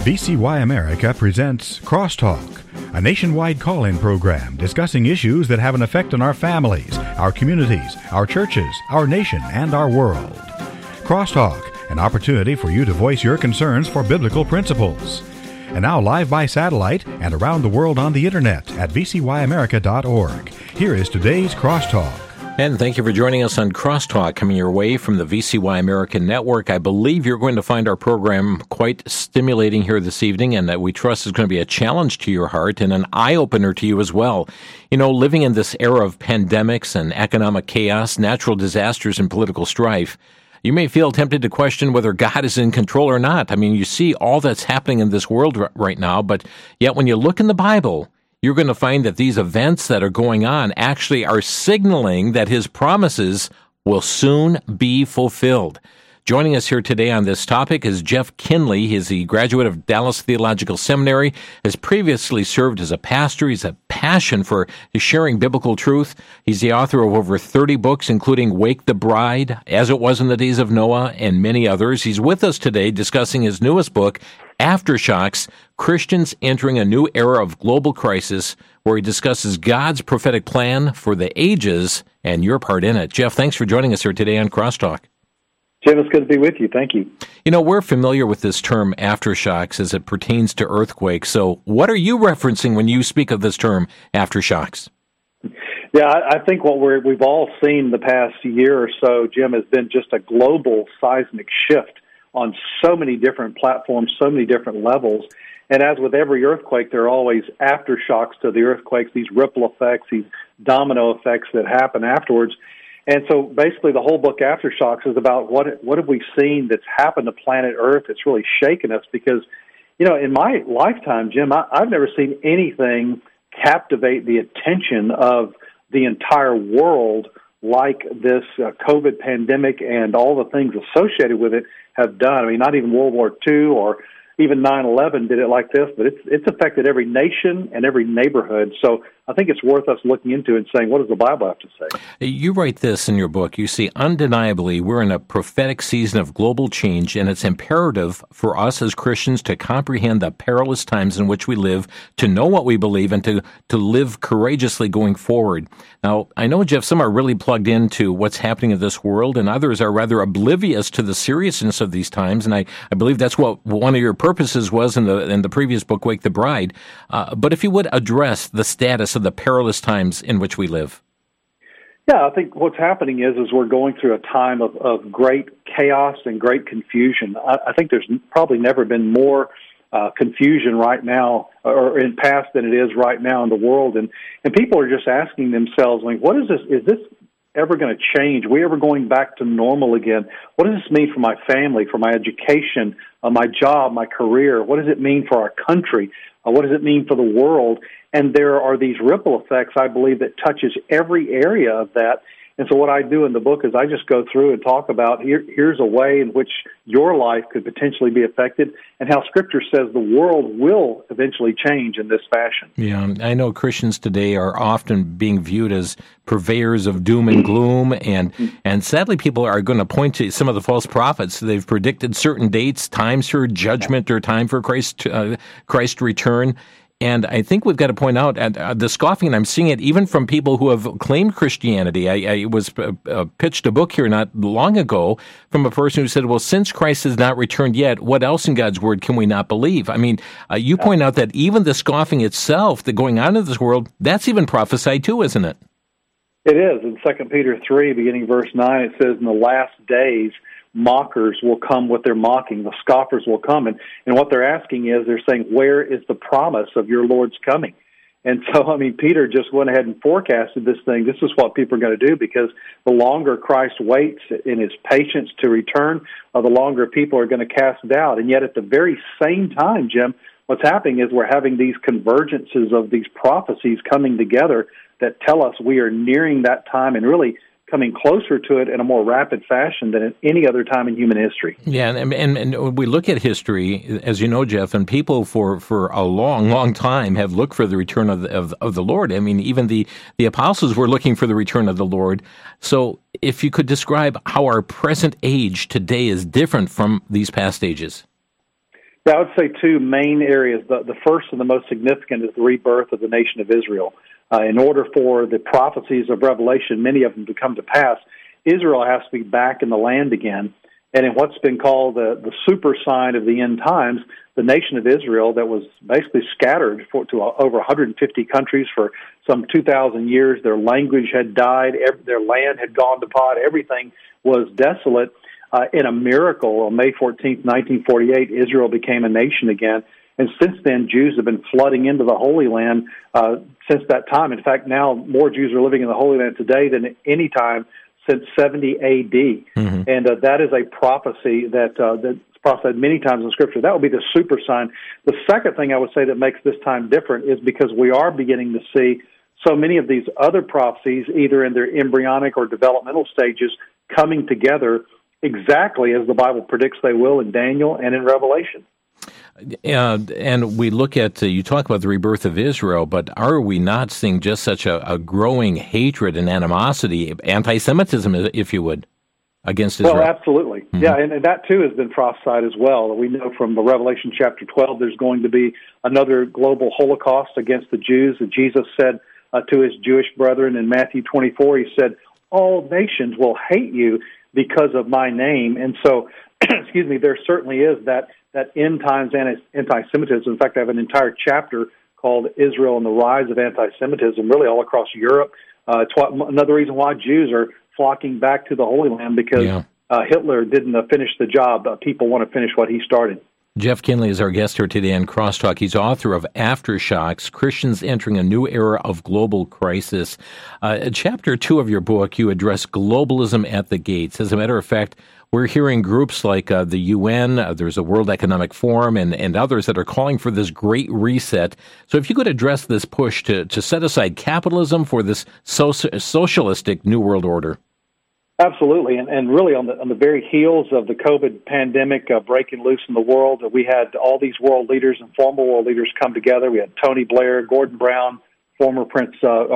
VCY America presents Crosstalk, a nationwide call-in program discussing issues that have an effect on our families, our communities, our churches, our nation, and our world. Crosstalk, an opportunity for you to voice your concerns for biblical principles. And now live by satellite and around the world on the internet at vcyamerica.org. Here is today's Crosstalk. And thank you for joining us on Crosstalk, coming your way from the VCY America Network. I believe you're going to find our program quite stimulating here this evening, and that we trust is going to be a challenge to your heart and an eye-opener to you as well. You know, living in this era of pandemics and economic chaos, natural disasters, and political strife, you may feel tempted to question whether God is in control or not. I mean, you see all that's happening in this world right now, but yet when you look in the Bible, you're going to find that these events that are going on actually are signaling that his promises will soon be fulfilled. Joining us here today on this topic is Jeff Kinley. He's a graduate of Dallas Theological Seminary, has previously served as a pastor. He's a passion for sharing biblical truth. He's the author of over 30 books, including Wake the Bride, As It Was in the Days of Noah, and many others. He's with us today discussing his newest book, Aftershocks, Christians Entering a New Era of Global Crisis, where he discusses God's prophetic plan for the ages and your part in it. Jeff, thanks for joining us here today on Crosstalk. Jim, it's good to be with you. Thank you. You know, we're familiar with this term aftershocks as it pertains to earthquakes. So what are you referencing when you speak of this term aftershocks? Yeah, I think what we've all seen the past year or so, Jim, has been just a global seismic shift on so many different platforms, so many different levels. And as with every earthquake, there are always aftershocks to the earthquakes, these ripple effects, these domino effects that happen afterwards. And so basically the whole book, Aftershocks, is about what have we seen that's happened to planet Earth that's really shaken us. Because, you know, in my lifetime, Jim, I've never seen anything captivate the attention of the entire world like this COVID pandemic and all the things associated with it have done. I mean, not even World War II or even 9/11 did it like this, but it's affected every nation and every neighborhood. So I think it's worth us looking into and saying, what does the Bible have to say? You write this in your book. You see, undeniably, we're in a prophetic season of global change, and it's imperative for us as Christians to comprehend the perilous times in which we live, to know what we believe, and to live courageously going forward. Now, I know, Jeff, some are really plugged into what's happening in this world, and others are rather oblivious to the seriousness of these times, and I believe that's what one of your purposes was in the previous book, Wake the Bride. But if you would address the status of the perilous times in which we live. Yeah, I think what's happening is we're going through a time of great chaos and great confusion. I think there's probably never been more confusion right now, or in past, than it is right now in the world. And people are just asking themselves, like, what is this? Is this ever going to change? Are we ever going back to normal again? What does this mean for my family, for my education, my job, my career? What does it mean for our country? What does it mean for the world? And there are these ripple effects, I believe, that touches every area of that. And so what I do in the book is I just go through and talk about here's a way in which your life could potentially be affected and how Scripture says the world will eventually change in this fashion. Yeah, I know Christians today are often being viewed as purveyors of doom and gloom, and sadly people are going to point to some of the false prophets. They've predicted certain dates, times for judgment or time for Christ's return. And I think we've got to point out the scoffing, and I'm seeing it even from people who have claimed Christianity. I was pitched a book here not long ago from a person who said, well, since Christ has not returned yet, what else in God's Word can we not believe? I mean, you point out that even the scoffing itself, the going on in this world, that's even prophesied too, isn't it? It is. In 2 Peter 3, beginning verse 9, it says, in the last days, mockers will come with their mocking. The scoffers will come. And what they're asking is, they're saying, where is the promise of your Lord's coming? And so, I mean, Peter just went ahead and forecasted this thing. This is what people are going to do, because the longer Christ waits in his patience to return, the longer people are going to cast doubt. And yet at the very same time, Jim, what's happening is we're having these convergences of these prophecies coming together that tell us we are nearing that time and really coming closer to it in a more rapid fashion than at any other time in human history. Yeah, and we look at history, as you know, Jeff, and people for a long time have looked for the return of the Lord. I mean, even the apostles were looking for the return of the Lord. So if you could describe how our present age today is different from these past ages. Yeah, I would say two main areas. The first and the most significant is the rebirth of the nation of Israel. In order for the prophecies of Revelation, many of them to come to pass, Israel has to be back in the land again. And in what's been called the super sign of the end times, the nation of Israel that was basically scattered to over 150 countries for some 2,000 years, their language had died, their land had gone to pot, everything was desolate. In a miracle, on May 14th, 1948, Israel became a nation again. And since then, Jews have been flooding into the Holy Land since that time. In fact, now more Jews are living in the Holy Land today than any time since 70 A.D. Mm-hmm. And that is a prophecy that's prophesied many times in Scripture. That would be the super sign. The second thing I would say that makes this time different is because we are beginning to see so many of these other prophecies, either in their embryonic or developmental stages, coming together exactly as the Bible predicts they will in Daniel and in Revelation. And we look at, you talk about the rebirth of Israel, but are we not seeing just such a growing hatred and animosity, anti-Semitism, if you would, against Israel? Well, absolutely. Mm-hmm. Yeah, and that too has been prophesied as well. We know from Revelation chapter 12 there's going to be another global Holocaust against the Jews. And Jesus said to his Jewish brethren in Matthew 24, he said, all nations will hate you because of my name. And so, excuse me, there certainly is that end times anti-Semitism. In fact, I have an entire chapter called Israel and the Rise of Anti-Semitism, really all across Europe. It's another reason why Jews are flocking back to the Holy Land, because Hitler didn't finish the job. People want to finish what he started. Jeff Kinley is our guest here today on Crosstalk. He's author of Aftershocks, Christians Entering a New Era of Global Crisis. Chapter 2 of your book, you address globalism at the gates. As a matter of fact, we're hearing groups like the UN, there's a World Economic Forum, and others that are calling for this great reset. So if you could address this push to set aside capitalism for this socialistic New World Order. Absolutely, and really on the very heels of the COVID pandemic breaking loose in the world, we had all these world leaders and former world leaders come together. We had Tony Blair, Gordon Brown, former Prince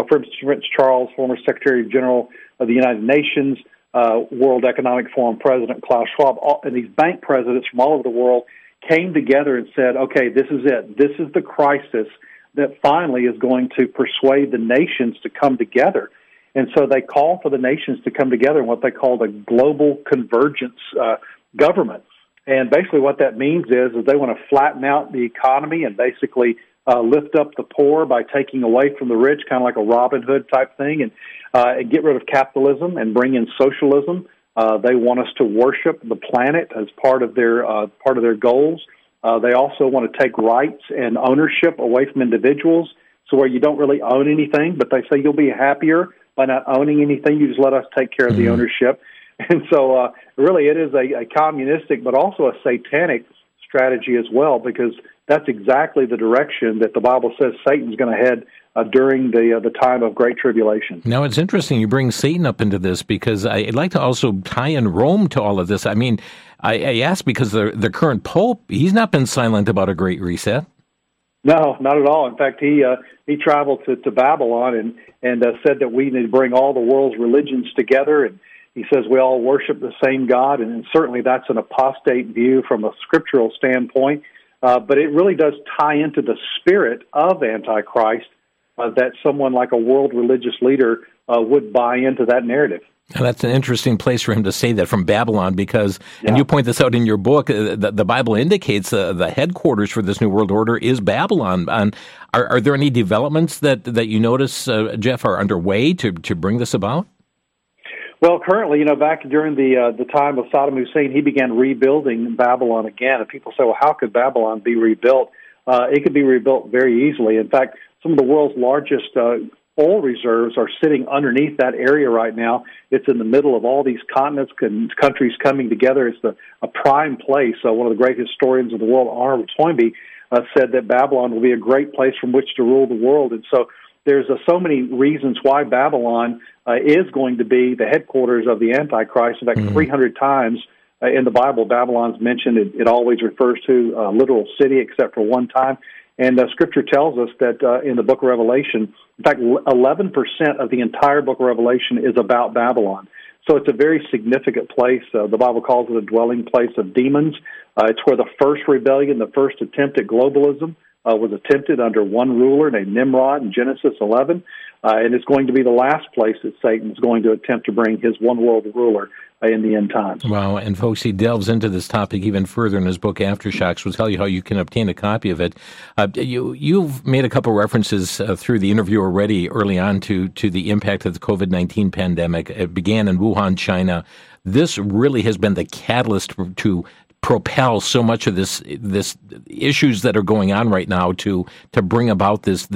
Charles, former Secretary General of the United Nations, World Economic Forum President Klaus Schwab, and these bank presidents from all over the world came together and said, okay, this is it. This is the crisis that finally is going to persuade the nations to come together. And so they call for the nations to come together in what they call the global convergence government. And basically what that means is they want to flatten out the economy and basically lift up the poor by taking away from the rich, kind of like a Robin Hood type thing, and get rid of capitalism and bring in socialism. They want us to worship the planet as part of their goals. They also want to take rights and ownership away from individuals, so where you don't really own anything, but they say you'll be happier by not owning anything. You just let us take care of the ownership. And so really it is a communistic but also a satanic strategy as well, because that's exactly the direction that the Bible says Satan's going to head during the time of Great Tribulation. Now, it's interesting you bring Satan up into this, because I'd like to also tie in Rome to all of this. I mean, I ask because the current Pope, he's not been silent about a Great Reset. No, not at all. In fact, he traveled to Babylon and said that we need to bring all the world's religions together. And he says we all worship the same God, and certainly that's an apostate view from a scriptural standpoint. But it really does tie into the spirit of Antichrist that someone like a world religious leader would buy into that narrative. Now, that's an interesting place for him to say that, from Babylon, because, and you point this out in your book, the Bible indicates the headquarters for this New World Order is Babylon. Are there any developments that you notice, Jeff, are underway to bring this about? Well, currently, back during the time of Saddam Hussein, he began rebuilding Babylon again. And people say, well, how could Babylon be rebuilt? It could be rebuilt very easily. In fact, some of the world's largest oil reserves are sitting underneath that area right now. It's in the middle of all these continents and countries coming together. It's a prime place. One of the great historians of the world, Arnold Toynbee, said that Babylon will be a great place from which to rule the world. And so there's so many reasons why Babylon is going to be the headquarters of the Antichrist. In fact, 300 times in the Bible, Babylon's mentioned. It always refers to a literal city except for one time. And Scripture tells us that in the book of Revelation, in fact, 11% of the entire book of Revelation is about Babylon. So it's a very significant place. The Bible calls it a dwelling place of demons. It's where the first rebellion, the first attempt at globalism, was attempted under one ruler named Nimrod in Genesis 11. And it's going to be the last place that Satan is going to attempt to bring his one world ruler in the end times. Wow. And folks, he delves into this topic even further in his book, Aftershocks. We'll tell you how you can obtain a copy of it. You've made a couple references through the interview already early on to the impact of the COVID-19 pandemic. It began in Wuhan, China. This really has been the catalyst to propel so much of this issues that are going on right now to bring about this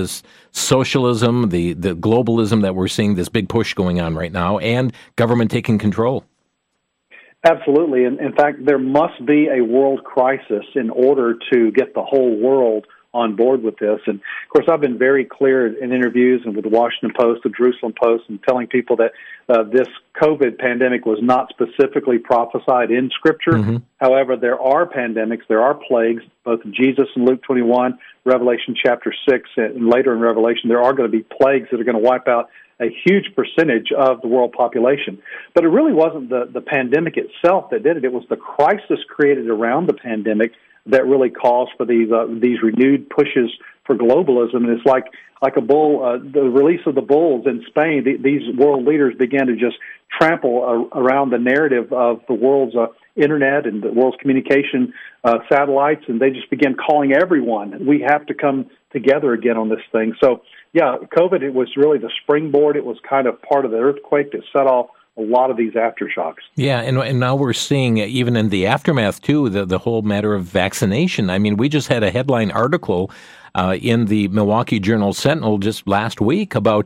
socialism, the globalism that we're seeing, this big push going on right now, and government taking control. Absolutely. And in fact, there must be a world crisis in order to get the whole world on board with this. And of course, I've been very clear in interviews and with the Washington Post, the Jerusalem Post, and telling people that this COVID pandemic was not specifically prophesied in Scripture. Mm-hmm. However, there are pandemics, there are plagues, both in Jesus in Luke 21, Revelation chapter 6, and later in Revelation, there are going to be plagues that are going to wipe out a huge percentage of the world population. But it really wasn't the pandemic itself that did it. It was the crisis created around the pandemic that really calls for these renewed pushes for globalism. And it's like a bull, the release of the bulls in Spain. These world leaders began to just trample around the narrative of the world's internet and the world's communication satellites, and they just began calling everyone. We have to come together again on this thing. So, yeah, COVID, it was really the springboard. It was kind of part of the earthquake that set off a lot of these aftershocks. Yeah, and now we're seeing, even in the aftermath, too, the whole matter of vaccination. I mean, we just had a headline article in the Milwaukee Journal-Sentinel just last week about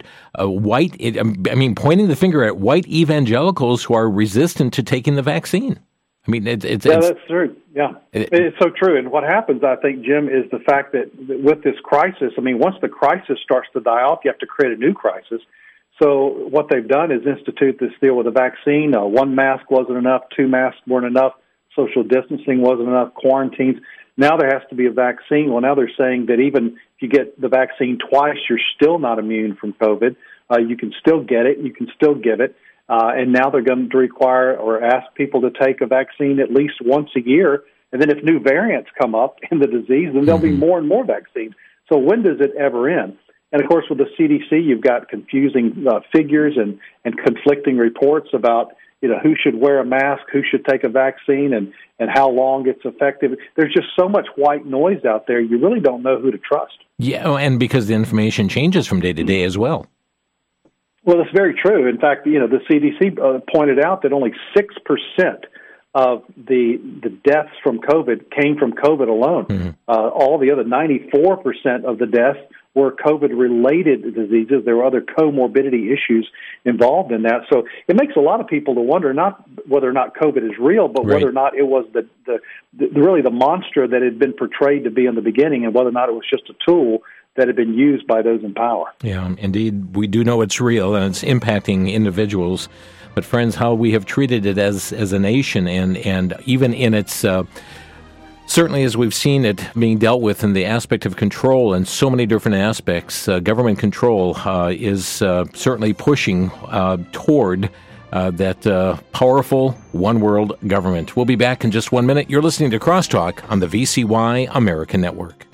pointing the finger at white evangelicals who are resistant to taking the vaccine. I mean, it's that's true. Yeah, it's so true. And what happens, I think, Jim, is the fact that with this crisis, I mean, once the crisis starts to die off, you have to create a new crisis. So what they've done is institute this deal with a vaccine. One mask wasn't enough, two masks weren't enough, social distancing wasn't enough, quarantines. Now there has to be a vaccine. Well, now they're saying that even if you get the vaccine twice, you're still not immune from COVID. You can still get it. You can still give it. And now they're going to require or ask people to take a vaccine at least once a year. And then if new variants come up in the disease, then there'll be more and more vaccines. So when does it ever end? And, of course, with the CDC, you've got confusing figures and conflicting reports about, who should wear a mask, who should take a vaccine, and how long it's effective. There's just so much white noise out there, you really don't know who to trust. Yeah, and because the information changes from day to day as well. Well, that's very true. In fact, the CDC pointed out that only 6% of the deaths from COVID came from COVID alone. Mm-hmm. All the other 94% of the deaths were COVID-related diseases. There were other comorbidity issues involved in that. So it makes a lot of people to wonder not whether or not COVID is real, but whether or not it was really the monster that had been portrayed to be in the beginning, and whether or not it was just a tool that had been used by those in power. Yeah, indeed. We do know it's real, and it's impacting individuals. But friends, how we have treated it as a nation, and even in its certainly as we've seen it being dealt with in the aspect of control in so many different aspects, government control is certainly pushing toward that powerful one-world government. We'll be back in just 1 minute. You're listening to Crosstalk on the VCY American Network.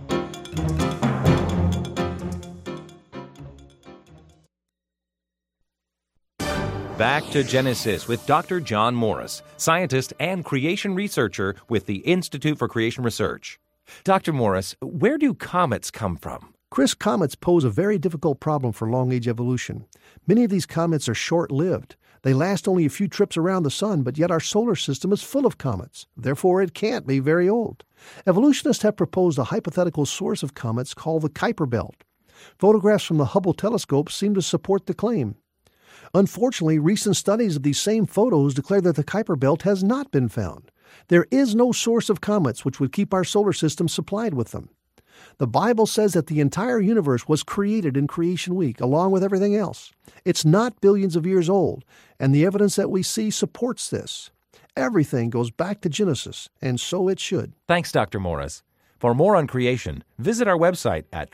Back to Genesis with Dr. John Morris, scientist and creation researcher with the Institute for Creation Research. Dr. Morris, where do comets come from? Chris, comets pose a very difficult problem for long-age evolution. Many of these comets are short-lived. They last only a few trips around the sun, but yet our solar system is full of comets. Therefore, it can't be very old. Evolutionists have proposed a hypothetical source of comets called the Kuiper Belt. Photographs from the Hubble telescope seem to support the claim. Unfortunately, recent studies of these same photos declare that the Kuiper Belt has not been found. There is no source of comets which would keep our solar system supplied with them. The Bible says that the entire universe was created in Creation Week, along with everything else. It's not billions of years old, and the evidence that we see supports this. Everything goes back to Genesis, and so it should. Thanks, Dr. Morris. For more on creation, visit our website at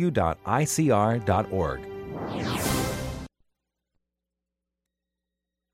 www.icr.org.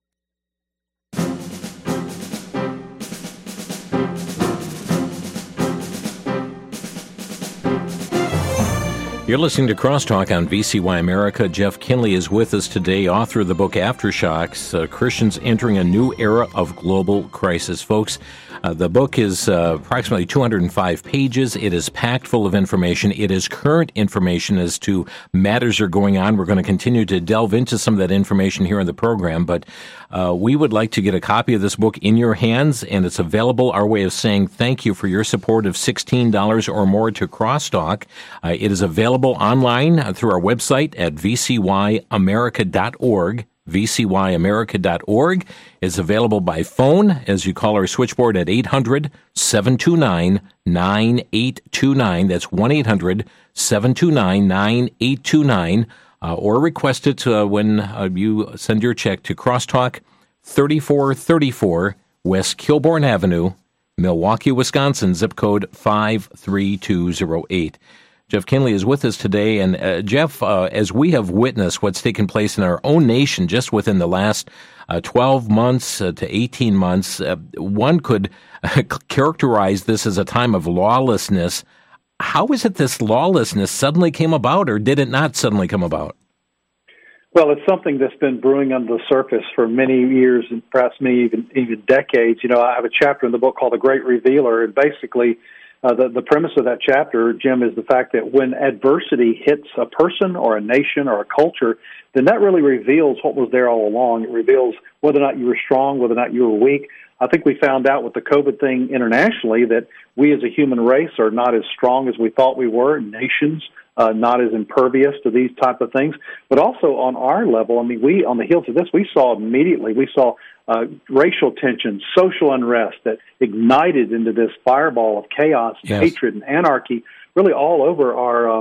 You're listening to Crosstalk on VCY America. Jeff Kinley is with us today, author of the book Aftershocks, Christians Entering a New Era of Global Crisis. Folks, the book is approximately 205 pages. It is packed full of information. It is current information as to matters that are going on. We're going to continue to delve into some of that information here in the program, but we would like to get a copy of this book in your hands, and it's available. Our way of saying thank you for your support of $16 or more to Crosstalk. It is available online through our website at vcyamerica.org. vcyamerica.org is available by phone as you call our switchboard at 800-729-9829. That's 1-800-729-9829. Or request it when you send your check to Crosstalk 3434 West Kilbourne Avenue, Milwaukee, Wisconsin, zip code 53208. Jeff Kinley is with us today, and Jeff, as we have witnessed what's taken place in our own nation just within the last 12 months to 18 months, one could characterize this as a time of lawlessness. How is it this lawlessness suddenly came about, or did it not suddenly come about? Well, it's something that's been brewing under the surface for many years and perhaps many even decades. You know, I have a chapter in the book called The Great Revealer, and basically the premise of that chapter, Jim, is the fact that when adversity hits a person or a nation or a culture, then that really reveals what was there all along. It reveals whether or not you were strong, whether or not you were weak. I think we found out with the COVID thing internationally that we as a human race are not as strong as we thought we were, nations not as impervious to these type of things. But also on our level, I mean, we, on the heels of this, we saw racial tension, social unrest that ignited into this fireball of chaos, yes, hatred, and anarchy, really all over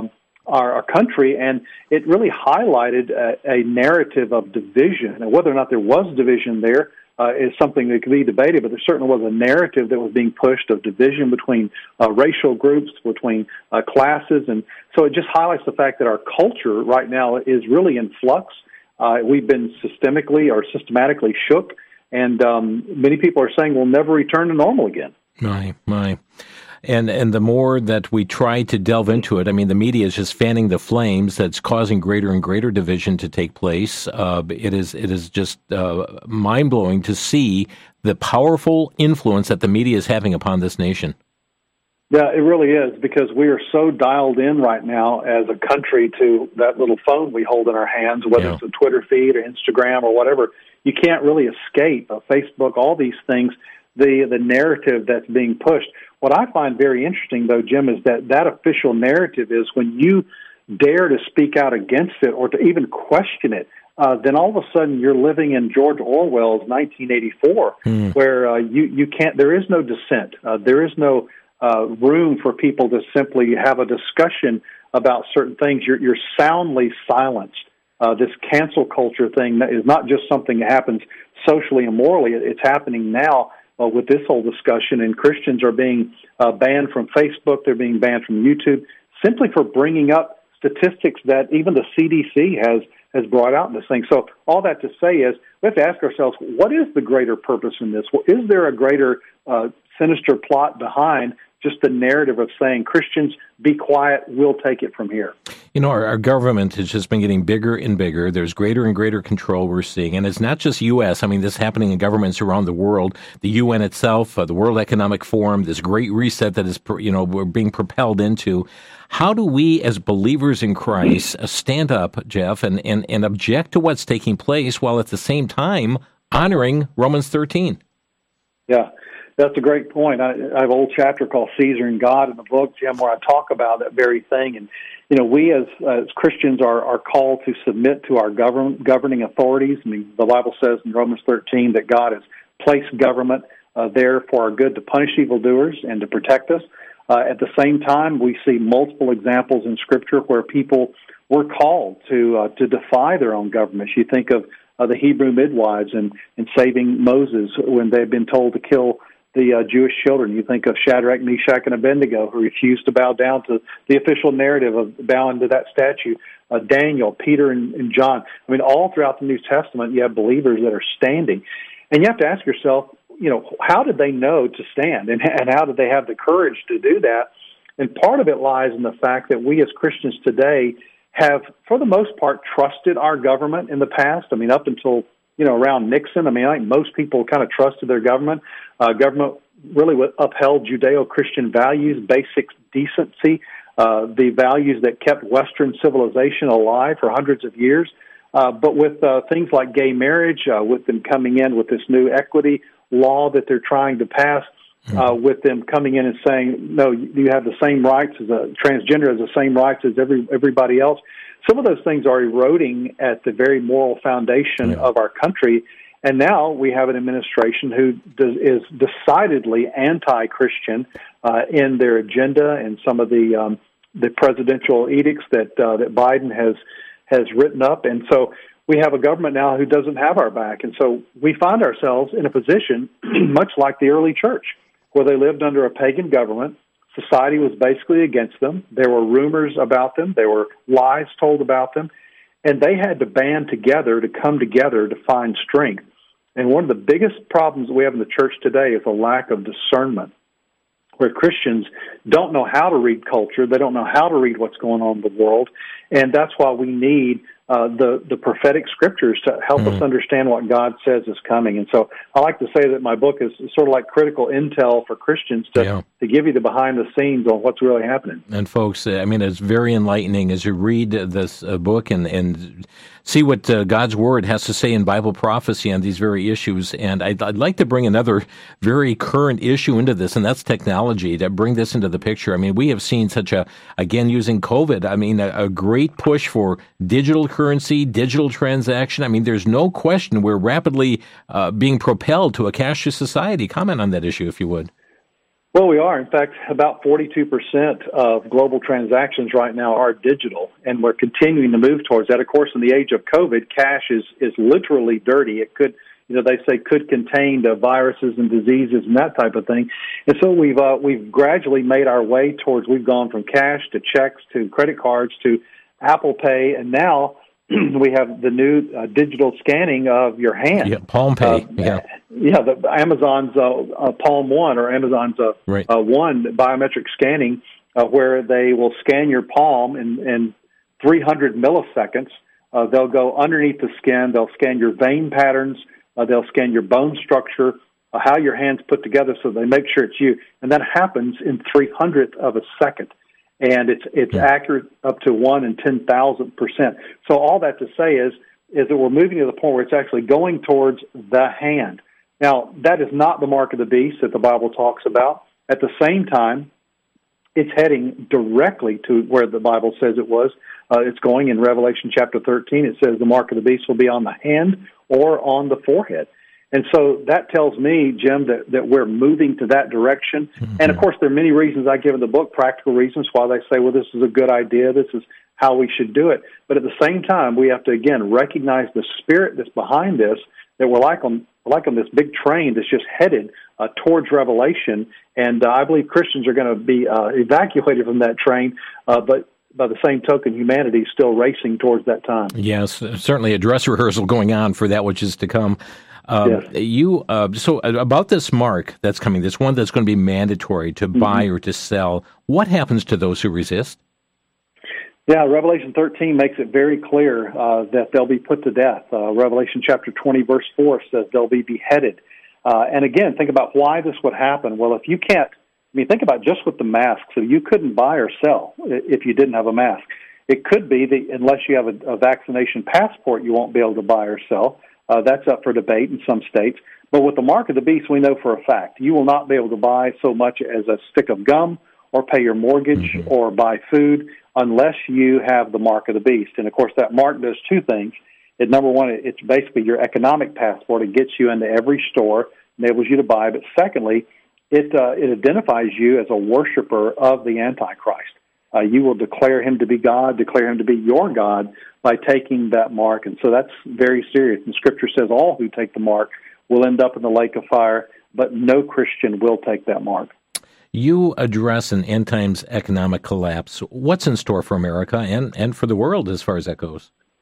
our country, and it really highlighted a narrative of division. And whether or not there was division there is something that could be debated, but there certainly was a narrative that was being pushed of division between racial groups, between classes, and so it just highlights the fact that our culture right now is really in flux. We've been systematically shook, and many people are saying we'll never return to normal again. My. And the more that we try to delve into it, I mean, the media is just fanning the flames that's causing greater and greater division to take place. It is just mind-blowing to see the powerful influence that the media is having upon this nation. Yeah, it really is, because we are so dialed in right now as a country to that little phone we hold in our hands, whether it's a Twitter feed or Instagram or whatever. You can't really escape Facebook, all these things, the narrative that's being pushed. What I find very interesting, though, Jim, is that official narrative is when you dare to speak out against it or to even question it, then all of a sudden you're living in George Orwell's 1984, where you can't. There is no dissent. There is no room for people to simply have a discussion about certain things. You're soundly silenced. This cancel culture thing is not just something that happens socially and morally. It's happening now with this whole discussion, and Christians are being banned from Facebook. They're being banned from YouTube simply for bringing up statistics that even the CDC has brought out in this thing. So all that to say is we have to ask ourselves, what is the greater purpose in this? Is there a greater sinister plot behind just the narrative of saying, Christians, be quiet, we'll take it from here? You know, our government has just been getting bigger and bigger. There's greater and greater control we're seeing. And it's not just U.S. I mean, this is happening in governments around the world. The UN itself, the World Economic Forum, this great reset that is, we're being propelled into. How do we, as believers in Christ, stand up, Jeff, and object to what's taking place while at the same time honoring Romans 13? Yeah. That's a great point. I have an old chapter called Caesar and God in the book, Jim, where I talk about that very thing. And, you know, we as Christians are called to submit to our governing authorities. I mean, the Bible says in Romans 13 that God has placed government there for our good to punish evildoers and to protect us. At the same time, we see multiple examples in Scripture where people were called to defy their own governments. You think of the Hebrew midwives and saving Moses when they've been told to kill the Jewish children. You think of Shadrach, Meshach, and Abednego, who refused to bow down to the official narrative of bowing to that statue. Daniel, Peter, and John. I mean, all throughout the New Testament, you have believers that are standing. And you have to ask yourself, you know, how did they know to stand? And how did they have the courage to do that? And part of it lies in the fact that we as Christians today have, for the most part, trusted our government in the past. I mean, up until, around Nixon, I think most people kind of trusted their government. Government really upheld Judeo-Christian values, basic decency, the values that kept Western civilization alive for hundreds of years. But with things like gay marriage, with them coming in with this new equity law that they're trying to pass, with them coming in and saying, no, you have the same rights as a transgender, has the same rights as everybody else. Some of those things are eroding at the very moral foundation of our country. And now we have an administration who is decidedly anti-Christian in their agenda and some of the presidential edicts that Biden has written up. And so we have a government now who doesn't have our back. And so we find ourselves in a position much like the early church, where they lived under a pagan government. Society was basically against them. There were rumors about them. There were lies told about them. And they had to band together, to come together to find strength. And one of the biggest problems we have in the church today is a lack of discernment, where Christians don't know how to read culture. They don't know how to read what's going on in the world. And that's why we need the prophetic scriptures to help us understand what God says is coming. And so I like to say that my book is sort of like critical intel for Christians to give you the behind the scenes on what's really happening. And folks, it's very enlightening as you read this book and see what God's Word has to say in Bible prophecy on these very issues. And I'd like to bring another very current issue into this, and that's technology, to bring this into the picture. I mean, we have seen such again, using COVID, a great push for digital currency, digital transaction. I mean, there's no question we're rapidly being propelled to a cashless society. Comment on that issue, if you would. Well, we are. In fact, about 42% of global transactions right now are digital, and we're continuing to move towards that. Of course, in the age of COVID, cash is literally dirty. It could, they say, could contain viruses and diseases and that type of thing. And so we've gradually made our way towards. We've gone from cash to checks to credit cards to Apple Pay, and now we have the new digital scanning of your hand. Yeah, Palm Pay. The Amazon's Palm One or Amazon's One biometric scanning, where they will scan your palm in 300 milliseconds. They'll go underneath the skin. They'll scan your vein patterns. They'll scan your bone structure, how your hand's put together, so they make sure it's you. And that happens in 300th of a second. And it's accurate up to 1 in 10,000%. So all that to say is that we're moving to the point where it's actually going towards the hand. Now, that is not the mark of the beast that the Bible talks about. At the same time, it's heading directly to where the Bible says it was. It's going in Revelation chapter 13. It says the mark of the beast will be on the hand or on the forehead. And so that tells me, Jim, that we're moving to that direction. Mm-hmm. And, of course, there are many reasons I give in the book, practical reasons why they say, well, this is a good idea, this is how we should do it. But at the same time, we have to, again, recognize the spirit that's behind this, that we're like on this big train that's just headed towards Revelation. And I believe Christians are going to be evacuated from that train, but by the same token, humanity is still racing towards that time. Yes, certainly a dress rehearsal going on for that which is to come. Yes. So about this mark that's coming, this one that's going to be mandatory to buy or to sell, what happens to those who resist? Yeah, Revelation 13 makes it very clear that they'll be put to death. Revelation chapter 20, verse 4 says they'll be beheaded. And again, think about why this would happen. Well, if you can't, think about just with the mask. So you couldn't buy or sell if you didn't have a mask. It could be that unless you have a vaccination passport, you won't be able to buy or sell. That's up for debate in some states. But with the mark of the beast, we know for a fact you will not be able to buy so much as a stick of gum or pay your mortgage or buy food unless you have the mark of the beast. And, of course, that mark does two things. Number one, it's basically your economic passport. It gets you into every store, enables you to buy. But secondly, it identifies you as a worshiper of the Antichrist. You will declare him to be God, declare him to be your God by taking that mark. And so that's very serious. And Scripture says all who take the mark will end up in the lake of fire, but no Christian will take that mark. You address an end times economic collapse. What's in store for America and for the world as far as that goes?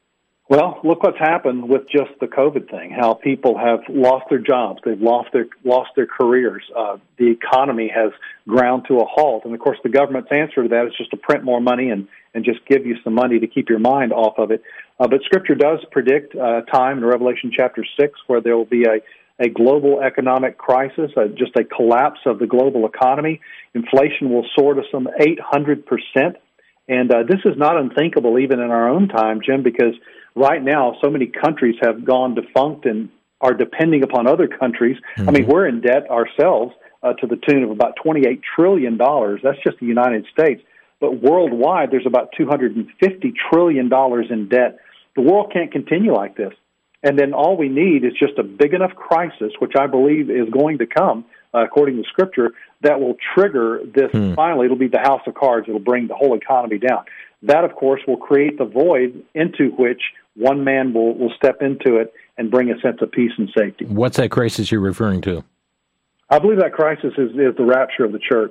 Well, look what's happened with just the COVID thing, how people have lost their jobs, they've lost their careers. The economy has ground to a halt. And, of course, the government's answer to that is just to print more money and just give you some money to keep your mind off of it. But Scripture does predict a time in Revelation chapter 6 where there will be a global economic crisis, just a collapse of the global economy. Inflation will soar to some 800%. And this is not unthinkable even in our own time, Jim, because right now so many countries have gone defunct and are depending upon other countries. Mm-hmm. I mean, we're in debt ourselves to the tune of about $28 trillion. That's just the United States. But worldwide, there's about $250 trillion in debt. The world can't continue like this. And then all we need is just a big enough crisis, which I believe is going to come, according to Scripture, that will trigger this. Finally, it'll be the house of cards. It'll bring the whole economy down. That, of course, will create the void into which one man will step into it and bring a sense of peace and safety. What's that crisis you're referring to? I believe that crisis is the rapture of the church.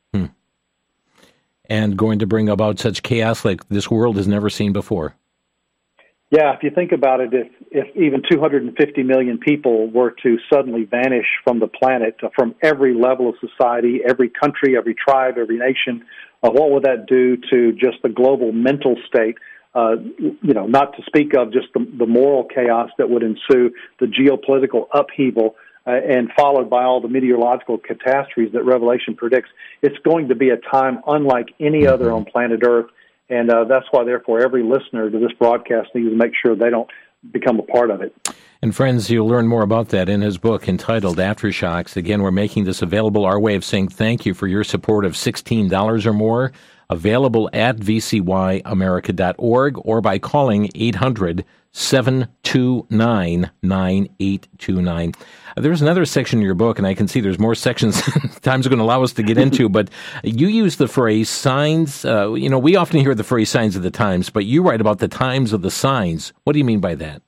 And going to bring about such chaos like this world has never seen before. Yeah, if you think about it, if even 250 million people were to suddenly vanish from the planet, from every level of society, every country, every tribe, every nation, what would that do to just the global mental state? Not to speak of just the moral chaos that would ensue, the geopolitical upheaval, and followed by all the meteorological catastrophes that Revelation predicts. It's going to be a time unlike any other on planet Earth. And that's why, therefore, every listener to this broadcast needs to make sure they don't become a part of it. And friends, you'll learn more about that in his book entitled Aftershocks. Again, we're making this available, our way of saying thank you for your support of $16 or more, available at vcyamerica.org or by calling 800-729-9829. There's another section in your book, and I can see there's more sections time's going to allow us to get into, but you use the phrase signs. We often hear the phrase signs of the times, but you write about the times of the signs. What do you mean by that?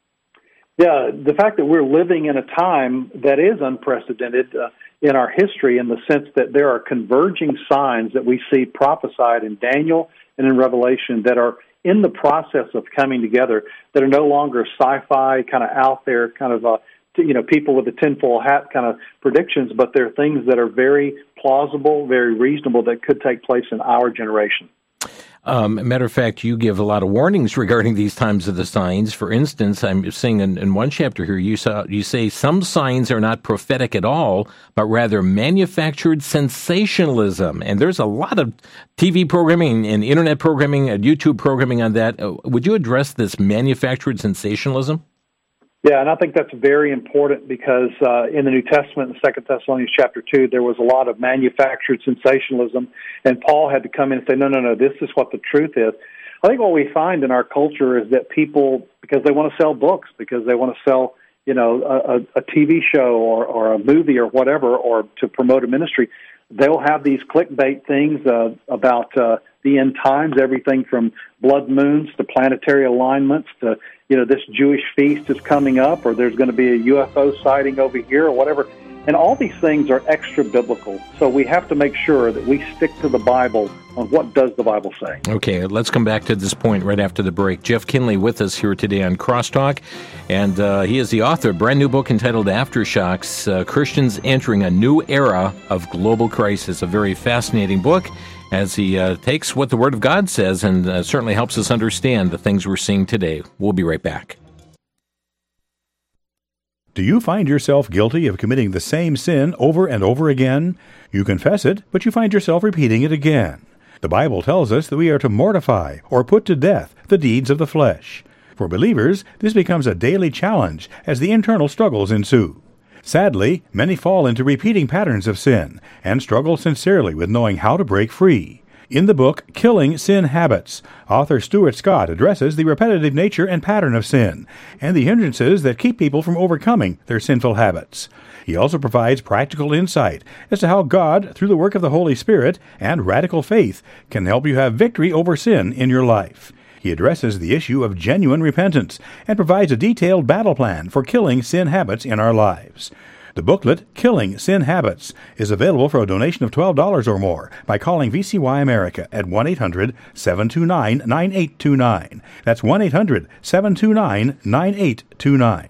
Yeah, the fact that we're living in a time that is unprecedented in our history, in the sense that there are converging signs that we see prophesied in Daniel and in Revelation that are in the process of coming together, that are no longer sci-fi, kind of out there, kind of people with a tinfoil hat kind of predictions, but they're things that are very plausible, very reasonable, that could take place in our generation. Matter of fact, you give a lot of warnings regarding these times of the signs. For instance, I'm seeing in one chapter here, you say some signs are not prophetic at all, but rather manufactured sensationalism. And there's a lot of TV programming and internet programming and YouTube programming on that. Would you address this manufactured sensationalism? Yeah, and I think that's very important because in the New Testament, in 2 Thessalonians chapter 2, there was a lot of manufactured sensationalism, and Paul had to come in and say, no, this is what the truth is. I think what we find in our culture is that people, because they want to sell books, because they want to sell, a TV show or a movie or whatever, or to promote a ministry, they'll have these clickbait things about the end times, everything from blood moons to planetary alignments to, this Jewish feast is coming up, or there's going to be a UFO sighting over here or whatever. And all these things are extra biblical. So we have to make sure that we stick to the Bible on what does the Bible say. Okay, let's come back to this point right after the break. Jeff Kinley with us here today on Crosstalk, and he is the author of a brand new book entitled Aftershocks, Christians Entering a New Era of Global Crisis, a very fascinating book as he takes what the Word of God says and certainly helps us understand the things we're seeing today. We'll be right back. Do you find yourself guilty of committing the same sin over and over again? You confess it, but you find yourself repeating it again. The Bible tells us that we are to mortify or put to death the deeds of the flesh. For believers, this becomes a daily challenge as the internal struggles ensue. Sadly, many fall into repeating patterns of sin and struggle sincerely with knowing how to break free. In the book, Killing Sin Habits, author Stuart Scott addresses the repetitive nature and pattern of sin and the hindrances that keep people from overcoming their sinful habits. He also provides practical insight as to how God, through the work of the Holy Spirit and radical faith, can help you have victory over sin in your life. He addresses the issue of genuine repentance and provides a detailed battle plan for killing sin habits in our lives. The booklet, Killing Sin Habits, is available for a donation of $12 or more by calling VCY America at 1-800-729-9829. That's 1-800-729-9829.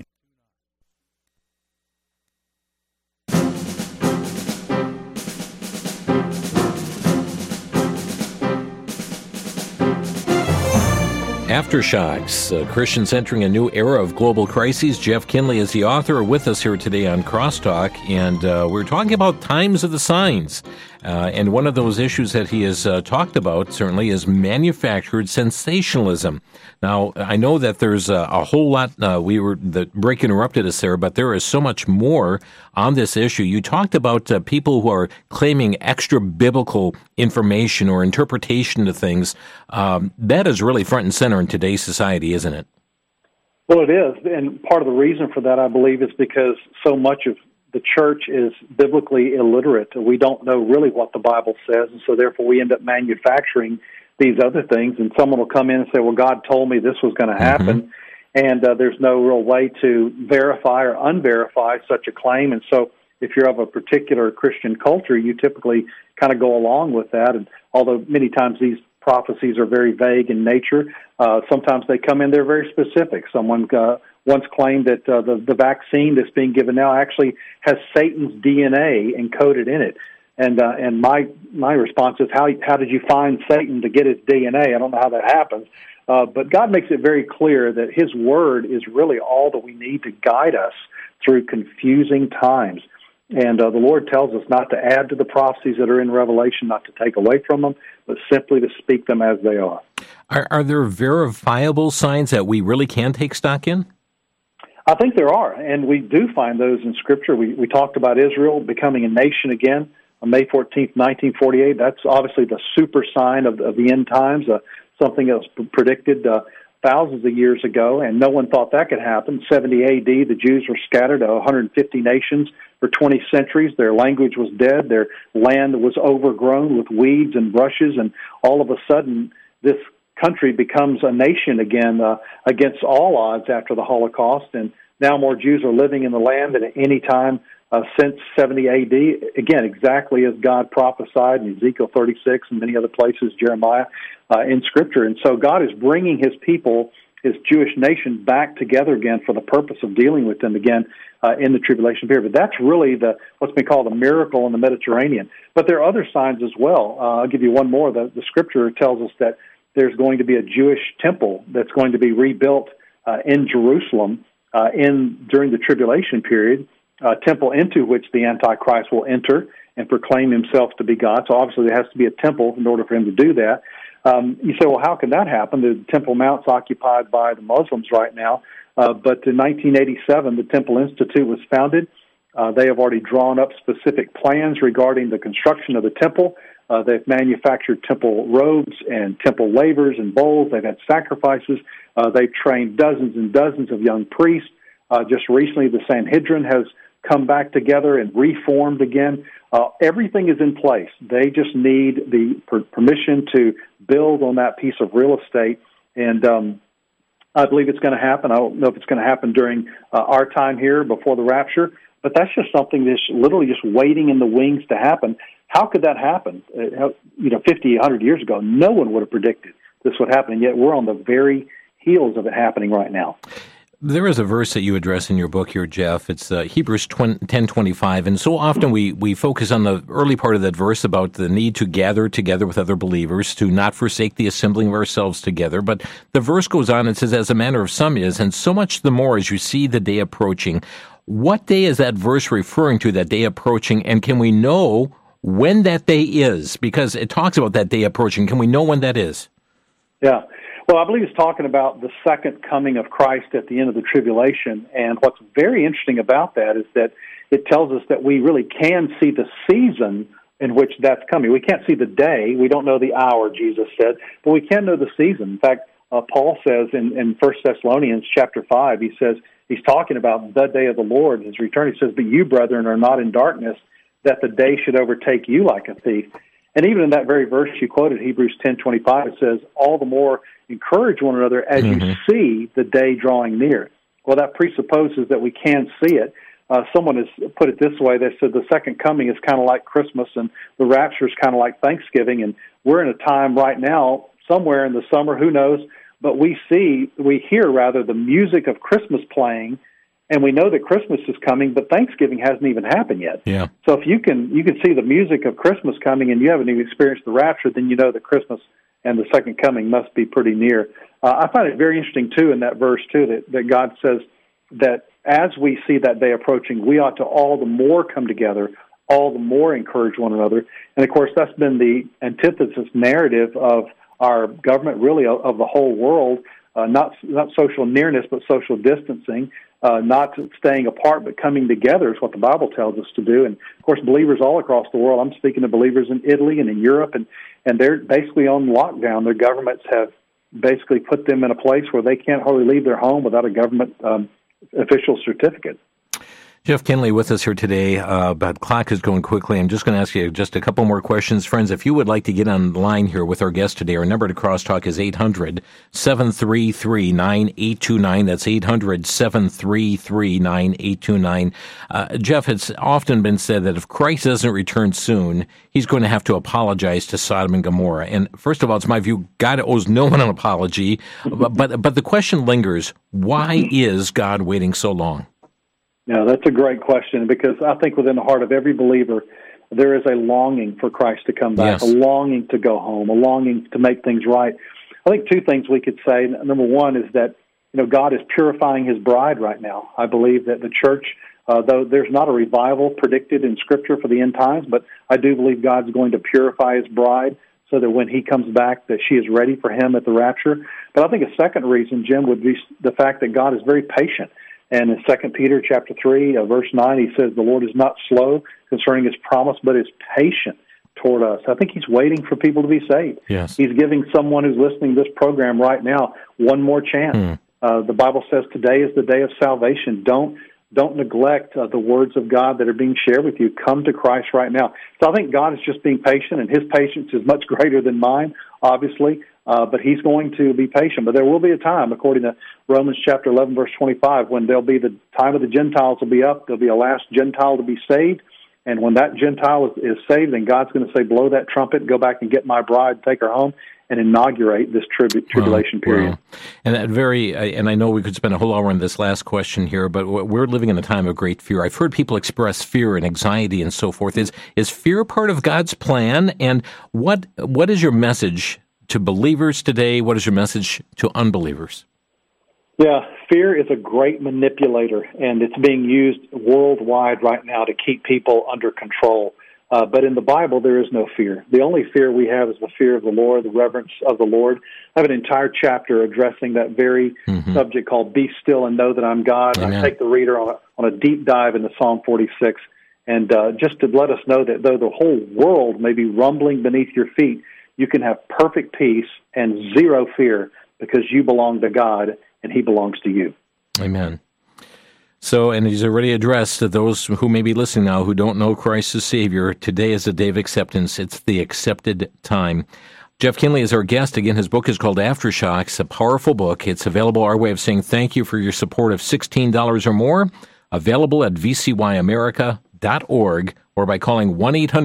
Aftershocks, Christians entering a new era of global crises. Jeff Kinley is the author with us here today on Crosstalk, and we're talking about times of the signs. And one of those issues that he has talked about, certainly, is manufactured sensationalism. Now, I know that there's a whole lot, the break interrupted us there, but there is so much more on this issue. You talked about people who are claiming extra biblical information or interpretation to things. That is really front and center in today's society, isn't it? Well, it is, and part of the reason for that, I believe, is because so much of the church is biblically illiterate. We don't know really what the Bible says, and so therefore we end up manufacturing these other things, and someone will come in and say, well, God told me this was going to happen, and there's no real way to verify or unverify such a claim, and so if you're of a particular Christian culture, you typically kind of go along with that, and although many times these prophecies are very vague in nature, sometimes they come in, they're very specific. Someone once claimed that the vaccine that's being given now actually has Satan's DNA encoded in it. And my response is, how did you find Satan to get his DNA? I don't know how that happens. But God makes it very clear that his word is really all that we need to guide us through confusing times. And the Lord tells us not to add to the prophecies that are in Revelation, not to take away from them, but simply to speak them as they are. Are there verifiable signs that we really can take stock in? I think there are, and we do find those in Scripture. We talked about Israel becoming a nation again on May 14th, 1948. That's obviously the super sign of the end times, something that was predicted thousands of years ago, and no one thought that could happen. 70 A.D., the Jews were scattered to 150 nations for 20 centuries. Their language was dead. Their land was overgrown with weeds and brushes, and all of a sudden this country becomes a nation again against all odds after the Holocaust, and now more Jews are living in the land than at any time since 70 A.D., again, exactly as God prophesied in Ezekiel 36 and many other places, Jeremiah, in Scripture. And so God is bringing his people, his Jewish nation, back together again for the purpose of dealing with them again in the tribulation period. But that's really what's been called a miracle in the Mediterranean. But there are other signs as well. I'll give you one more. The Scripture tells us that there's going to be a Jewish temple that's going to be rebuilt in Jerusalem during the tribulation period, a temple into which the Antichrist will enter and proclaim himself to be God. So obviously there has to be a temple in order for him to do that. You say, well, how can that happen? The Temple Mount's occupied by the Muslims right now. But in 1987, the Temple Institute was founded. They have already drawn up specific plans regarding the construction of the temple. They've manufactured temple robes and temple lavers and bowls. They've had sacrifices. They've trained dozens and dozens of young priests. Just recently, the Sanhedrin has come back together and reformed again. Everything is in place. They just need the permission to build on that piece of real estate, and I believe it's going to happen. I don't know if it's going to happen during our time here before the rapture, but that's just something that's literally just waiting in the wings to happen. How could that happen? 50, 100 years ago, no one would have predicted this would happen, and yet we're on the very heels of it happening right now. There is a verse that you address in your book here, Jeff. It's Hebrews 10:25, and so often we focus on the early part of that verse about the need to gather together with other believers, to not forsake the assembling of ourselves together. But the verse goes on and says, as a manner of some is, and so much the more as you see the day approaching. What day is that verse referring to, that day approaching, and can we know when that day is? Because it talks about that day approaching. Can we know when that is? Yeah. Well, I believe it's talking about the second coming of Christ at the end of the tribulation. And what's very interesting about that is that it tells us that we really can see the season in which that's coming. We can't see the day. We don't know the hour, Jesus said, but we can know the season. In fact, Paul says in 1 Thessalonians chapter 5, he says, he's talking about the day of the Lord, his return. He says, but you, brethren, are not in darkness, that the day should overtake you like a thief. And even in that very verse you quoted, Hebrews 10:25, it says, all the more encourage one another as you see the day drawing near. Well, that presupposes that we can see it. Someone has put it this way. They said the second coming is kind of like Christmas and the rapture is kind of like Thanksgiving. And we're in a time right now, somewhere in the summer, who knows, but we hear the music of Christmas playing, and we know that Christmas is coming, but Thanksgiving hasn't even happened yet. Yeah. So if you can see the music of Christmas coming and you haven't even experienced the rapture, then you know that Christmas and the second coming must be pretty near. I find it very interesting, too, in that verse, too, that God says that as we see that day approaching, we ought to all the more come together, all the more encourage one another. And, of course, that's been the antithesis narrative of our government, really of the whole world, not social nearness, but social distancing, not staying apart, but coming together is what the Bible tells us to do. And, of course, believers all across the world, I'm speaking to believers in Italy and in Europe, and they're basically on lockdown. Their governments have basically put them in a place where they can't hardly leave their home without a government official certificate. Jeff Kinley with us here today, but clock is going quickly. I'm just going to ask you just a couple more questions. Friends, if you would like to get on the line here with our guest today, our number to Crosstalk is 800-733-9829. That's 800-733-9829. Jeff, it's often been said that if Christ doesn't return soon, he's going to have to apologize to Sodom and Gomorrah. And first of all, it's my view, God owes no one an apology. But the question lingers, why is God waiting so long? Yeah, that's a great question, because I think within the heart of every believer, there is a longing for Christ to come back, yes, a longing to go home, a longing to make things right. I think two things we could say. Number one is that, God is purifying his bride right now. I believe that the church, though there's not a revival predicted in Scripture for the end times, but I do believe God's going to purify his bride so that when he comes back, that she is ready for him at the rapture. But I think a second reason, Jim, would be the fact that God is very patient. And in 2 Peter chapter 3, verse 9, he says, the Lord is not slow concerning his promise, but is patient toward us. I think he's waiting for people to be saved. Yes. He's giving someone who's listening to this program right now one more chance. The Bible says today is the day of salvation. Don't neglect the words of God that are being shared with you. Come to Christ right now. So I think God is just being patient, and his patience is much greater than mine, obviously. But he's going to be patient. But there will be a time, according to Romans chapter 11, verse 25, when there'll be the time of the Gentiles will be up. There'll be a last Gentile to be saved. And when that Gentile is saved, then God's going to say, blow that trumpet, go back and get my bride, take her home, and inaugurate this tribulation period. Wow. And and I know we could spend a whole hour on this last question here, but we're living in a time of great fear. I've heard people express fear and anxiety and so forth. Is fear part of God's plan? And what is your message to believers today? What is your message to unbelievers? Yeah, fear is a great manipulator, and it's being used worldwide right now to keep people under control. But in the Bible, there is no fear. The only fear we have is the fear of the Lord, the reverence of the Lord. I have an entire chapter addressing that very subject called Be Still and Know That I'm God. Amen. I take the reader on a deep dive into Psalm 46, and just to let us know that though the whole world may be rumbling beneath your feet, you can have perfect peace and zero fear because you belong to God and he belongs to you. Amen. So, and he's already addressed to those who may be listening now who don't know Christ as Savior. Today is the day of acceptance. It's the accepted time. Jeff Kinley is our guest. Again, his book is called Aftershocks, a powerful book. It's available, our way of saying thank you for your support of $16 or more. Available at vcyamerica.org or by calling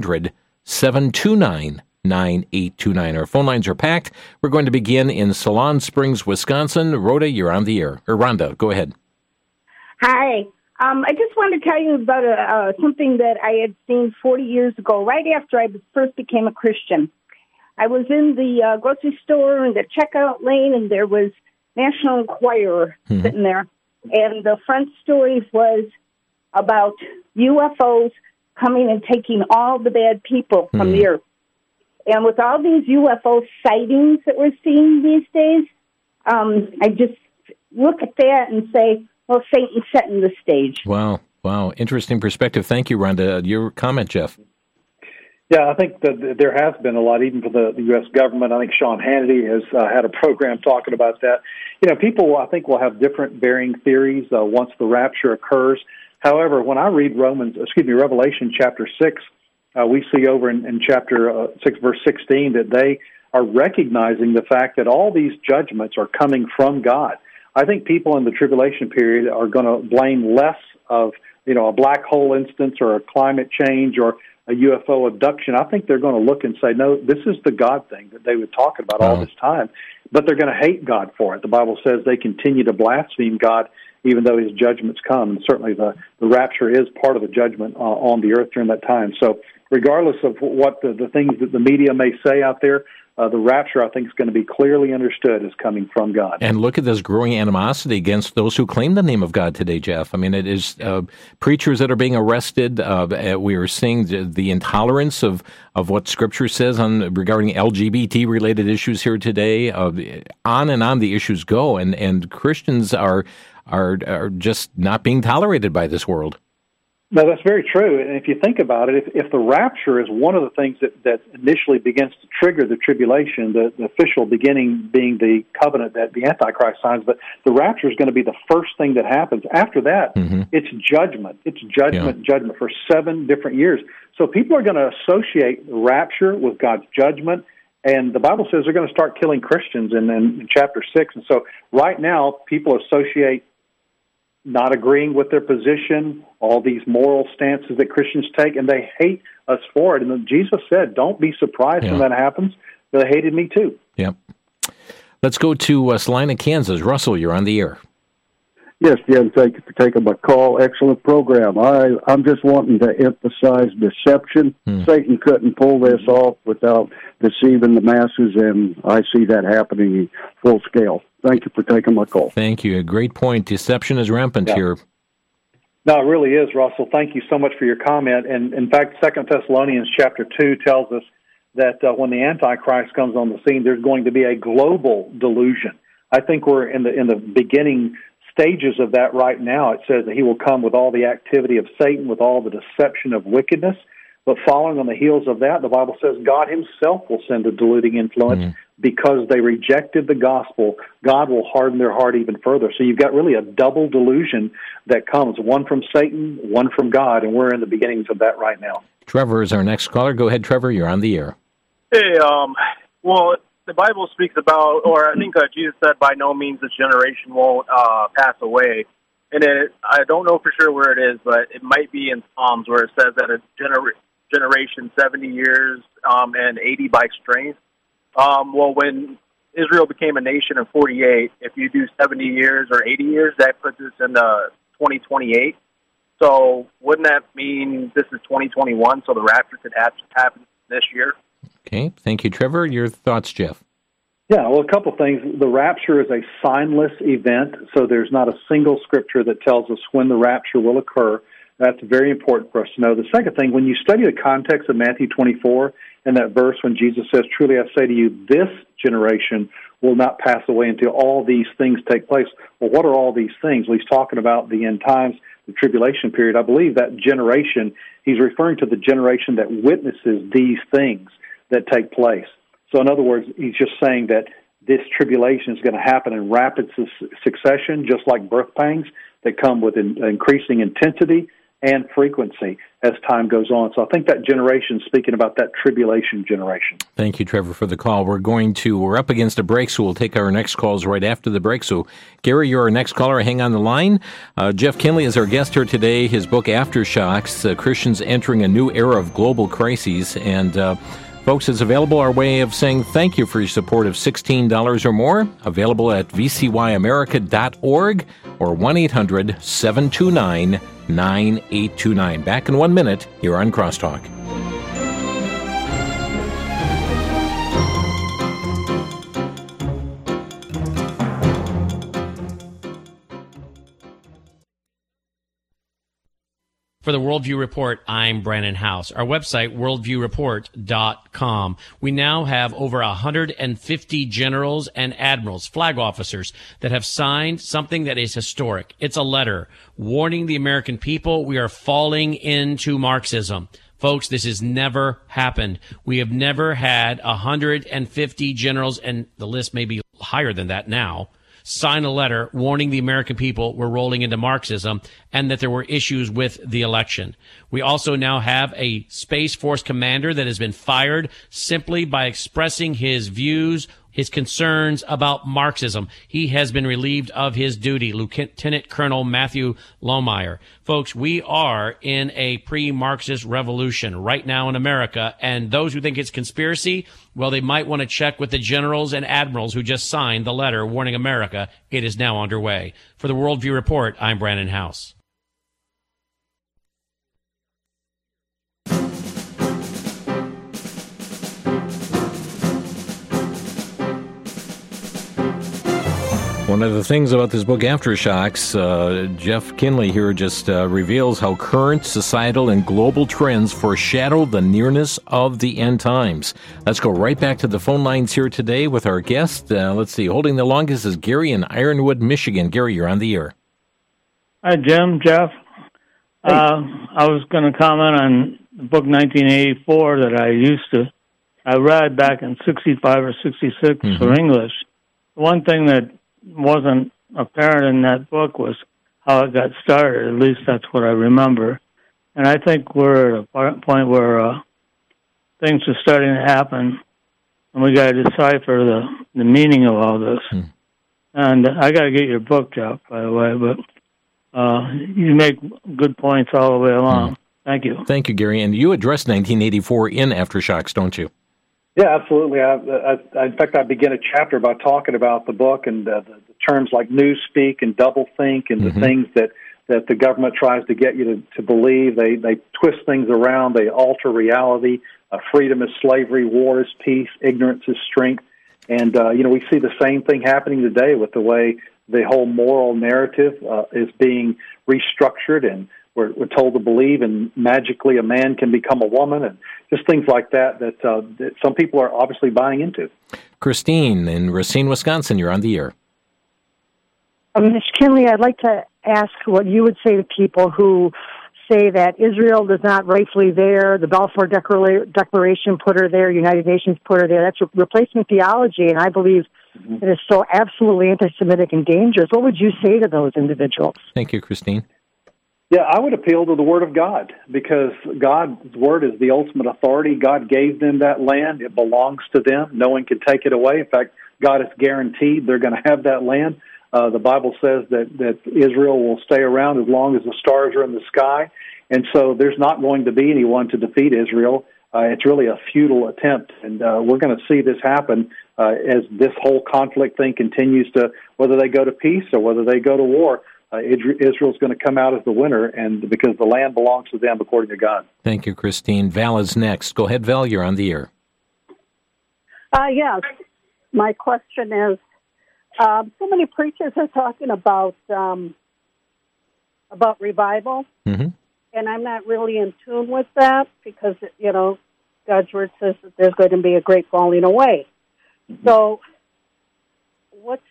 1-800-729-9829. Our phone lines are packed. We're going to begin in Salon Springs, Wisconsin. Rhoda, you're on the air. Or Rhonda, go ahead. Hi. I just wanted to tell you about something that I had seen 40 years ago, right after I first became a Christian. I was in the grocery store in the checkout lane, and there was National Enquirer sitting there. And the front story was about UFOs coming and taking all the bad people from the earth. And with all these UFO sightings that we're seeing these days, I just look at that and say, well, Satan's setting the stage. Wow. Interesting perspective. Thank you, Rhonda. Your comment, Jeff. Yeah, I think that there has been a lot, even for the U.S. government. I think Sean Hannity has had a program talking about that. People, I think, will have different varying theories once the rapture occurs. However, when I read Revelation chapter 6, we see over in chapter 6, verse 16, that they are recognizing the fact that all these judgments are coming from God. I think people in the tribulation period are going to blame less of a black hole instance or a climate change or a UFO abduction, I think they're going to look and say, no, this is the God thing that they were talking about all this time. But they're going to hate God for it. The Bible says they continue to blaspheme God even though his judgments come. And certainly the rapture is part of the judgment on the earth during that time. So regardless of what the things that the media may say out there, the rapture, I think, is going to be clearly understood as coming from God. And look at this growing animosity against those who claim the name of God today, Jeff. I mean, it is preachers that are being arrested. We are seeing the intolerance of what Scripture says regarding LGBT-related issues here today. On and on the issues go, and Christians are just not being tolerated by this world. No, that's very true. And if you think about it, if the rapture is one of the things that initially begins to trigger the tribulation, the official beginning being the covenant that the Antichrist signs, but the rapture is going to be the first thing that happens. After that, it's judgment. It's judgment for 7 different years. So people are going to associate the rapture with God's judgment, and the Bible says they're going to start killing Christians in chapter 6. And so right now, people associate not agreeing with their position, all these moral stances that Christians take, and they hate us for it. And Jesus said, don't be surprised when that happens. They hated me too. Yep. Let's go to Salina, Kansas. Russell, you're on the air. Yes, Jim, thank you for taking my call. Excellent program. I'm just wanting to emphasize deception. Satan couldn't pull this off without deceiving the masses, and I see that happening full scale. Thank you for taking my call. Thank you. A great point. Deception is rampant here. No, it really is, Russell. Thank you so much for your comment. And in fact, 2 Thessalonians chapter 2 tells us that when the Antichrist comes on the scene, there's going to be a global delusion. I think we're in the beginning stages of that right now. It says that he will come with all the activity of Satan, with all the deception of wickedness. But following on the heels of that, the Bible says God himself will send a deluding influence because they rejected the gospel. God will harden their heart even further. So you've got really a double delusion that comes, one from Satan, one from God, and we're in the beginnings of that right now. Trevor is our next caller. Go ahead, Trevor. You're on the air. Hey, well, the Bible speaks about, or I think Jesus said, by no means this generation won't pass away. And I don't know for sure where it is, but it might be in Psalms where it says that a generation 70 years and 80 by strength. Well, when Israel became a nation in 48, if you do 70 years or 80 years, that puts us in 2028. So wouldn't that mean this is 2021, so the rapture could happen this year? Okay. Thank you, Trevor. Your thoughts, Jeff? Yeah, well, a couple things. The rapture is a signless event, so there's not a single scripture that tells us when the rapture will occur. That's very important for us to know. The second thing, when you study the context of Matthew 24 and that verse when Jesus says, truly I say to you, this generation will not pass away until all these things take place. Well, what are all these things? Well, he's talking about the end times, the tribulation period. I believe that generation, he's referring to the generation that witnesses these things that take place. So in other words, he's just saying that this tribulation is going to happen in rapid succession, just like birth pangs that come with increasing intensity and frequency as time goes on. So I think that generation, speaking about that tribulation generation. Thank you, Trevor, for the call. We're up against a break, so we'll take our next calls right after the break. So, Gary, you're our next caller. Hang on the line. Jeff Kinley is our guest here today. His book, Aftershocks, Christians Entering a New Era of Global Crises. And, folks, it's available our way of saying thank you for your support of $16 or more. Available at vcyamerica.org or 1-800-729-9829. Back in 1 minute, you're on Crosstalk. For the Worldview Report, I'm Brandon House. Our website, worldviewreport.com. We now have over 150 generals and admirals, flag officers, that have signed something that is historic. It's a letter warning the American people we are falling into Marxism. Folks, this has never happened. We have never had 150 generals, and the list may be higher than that now, sign a letter warning the American people we're rolling into Marxism and that there were issues with the election. We also now have a Space Force commander that has been fired simply by expressing his views his concerns about Marxism. He has been relieved of his duty, Lieutenant Colonel Matthew Lohmeyer. Folks, we are in a pre-Marxist revolution right now in America, and those who think it's conspiracy, well, they might want to check with the generals and admirals who just signed the letter warning America it is now underway. For the Worldview Report, I'm Brandon House. One of the things about this book, Aftershocks, Jeff Kinley here just reveals how current societal and global trends foreshadow the nearness of the end times. Let's go right back to the phone lines here today with our guest. Let's see, holding the longest is Gary in Ironwood, Michigan. Gary, you're on the air. Hi, Jim, Jeff. Hey. I was going to comment on the book 1984 that I read back in 65 or 66 for English. One thing that wasn't apparent in that book was how it got started. At least that's what I remember. And I think we're at a point where things are starting to happen, and we got to decipher the meaning of all this. And I got to get your book, Jeff, by the way, but you make good points all the way along. Thank you. Thank you, Gary. And you addressed 1984 in Aftershocks, don't you? Yeah, absolutely. In fact, I begin a chapter by talking about the book and the terms like newspeak and doublethink and the things that the government tries to get you to believe. They twist things around. They alter reality. Freedom is slavery. War is peace. Ignorance is strength. And, we see the same thing happening today with the way the whole moral narrative is being restructured, and we're told to believe, and magically a man can become a woman, and just things like that some people are obviously buying into. Christine in Racine, Wisconsin, you're on the air. Ms. Kinley, I'd like to ask what you would say to people who say that Israel is not rightfully there, the Balfour Declaration put her there, United Nations put her there. That's replacement theology, and I believe it is so absolutely anti-Semitic and dangerous. What would you say to those individuals? Thank you, Christine. Yeah, I would appeal to the Word of God, because God's Word is the ultimate authority. God gave them that land. It belongs to them. No one can take it away. In fact, God has guaranteed they're going to have that land. The Bible says that Israel will stay around as long as the stars are in the sky. And so there's not going to be anyone to defeat Israel. It's really a futile attempt. And we're going to see this happen as this whole conflict thing continues to, whether they go to peace or whether they go to war. Israel's going to come out as the winner, and because the land belongs to them according to God. Thank you, Christine. Val is next. Go ahead, Val. You're on the air. Yes. My question is, so many preachers are talking about revival, and I'm not really in tune with that because, God's Word says that there's going to be a great falling away. So what's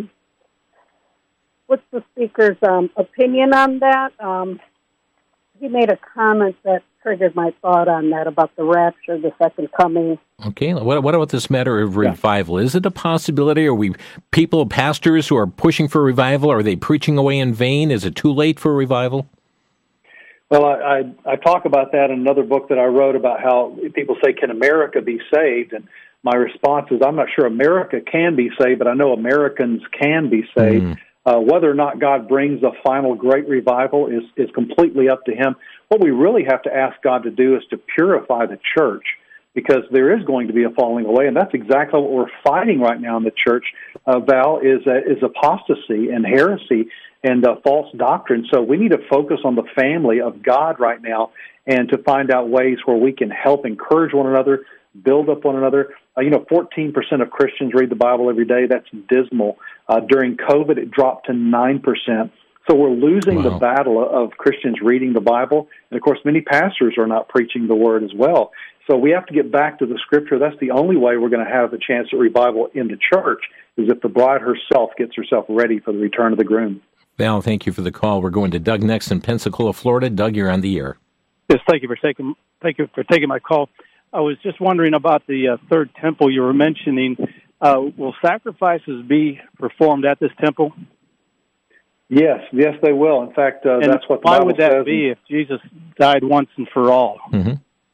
the speaker's opinion on that? He made a comment that triggered my thought on that about the rapture, the second coming. Okay, what about this matter of revival? Is it a possibility? Are we pastors who are pushing for revival? Are they preaching away in vain? Is it too late for revival? Well, I talk about that in another book that I wrote about how people say, can America be saved? And my response is, I'm not sure America can be saved, but I know Americans can be saved. Whether or not God brings a final great revival is completely up to Him. What we really have to ask God to do is to purify the church, because there is going to be a falling away, and that's exactly what we're fighting right now in the church, Val, is apostasy and heresy and false doctrine. So we need to focus on the family of God right now and to find out ways where we can help encourage one another, build up one another. 14% of Christians read the Bible every day. That's dismal. During COVID, it dropped to 9%. So we're losing the battle of Christians reading the Bible. And, of course, many pastors are not preaching the Word as well. So we have to get back to the Scripture. That's the only way we're going to have a chance at revival in the church, is if the bride herself gets herself ready for the return of the groom. Val, thank you for the call. We're going to Doug next in Pensacola, Florida. Doug, you're on the air. Yes, thank you for taking my call. I was just wondering about the third temple you were mentioning. Will sacrifices be performed at this temple? Yes, they will. In fact, that's what the Bible says. Why would that be if Jesus died once and for all? Yeah,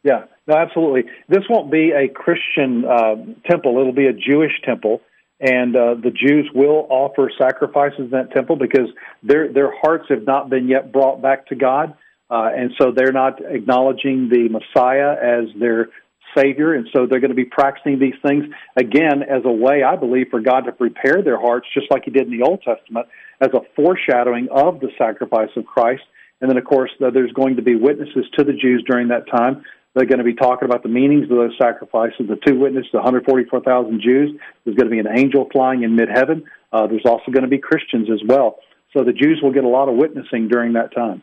Yeah, no, absolutely. This won't be a Christian temple. It'll be a Jewish temple, and the Jews will offer sacrifices in that temple because their hearts have not been yet brought back to God, and so they're not acknowledging the Messiah as their Savior, and so they're going to be practicing these things, again, as a way, I believe, for God to prepare their hearts, just like He did in the Old Testament, as a foreshadowing of the sacrifice of Christ. And then, of course, there's going to be witnesses to the Jews during that time. They're going to be talking about the meanings of those sacrifices. The two witnesses, the 144,000 Jews. There's going to be an angel flying in mid-heaven. There's also going to be Christians as well. So the Jews will get a lot of witnessing during that time.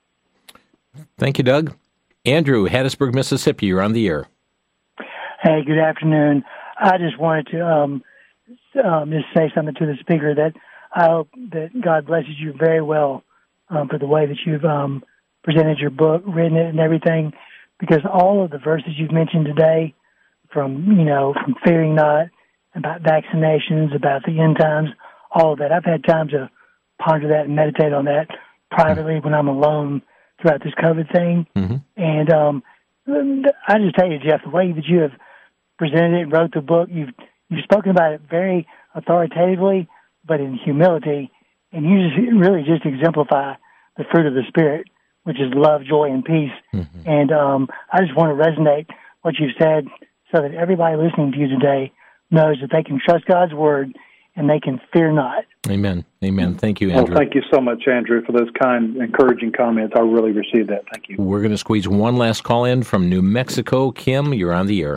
Thank you, Doug. Andrew, Hattiesburg, Mississippi, you're on the air. Hey, good afternoon. I just wanted to just say something to the speaker that I hope that God blesses you very well for the way that you've presented your book, written it, and everything. Because all of the verses you've mentioned today, from fearing not, about vaccinations, about the end times, all of that, I've had time to ponder that and meditate on that privately when I'm alone throughout this COVID thing. Mm-hmm. And I just tell you, Jeff, the way that you have presented it and wrote the book, you've spoken about it very authoritatively, but in humility, and you just exemplify the fruit of the Spirit, which is love, joy, and peace. Mm-hmm. And I just want to resonate what you've said so that everybody listening to you today knows that they can trust God's Word and they can fear not. Amen. Amen. Thank you, Andrew. Well, thank you so much, Andrew, for those kind, encouraging comments. I really received that. Thank you. We're going to squeeze one last call in from New Mexico. Kim, you're on the air.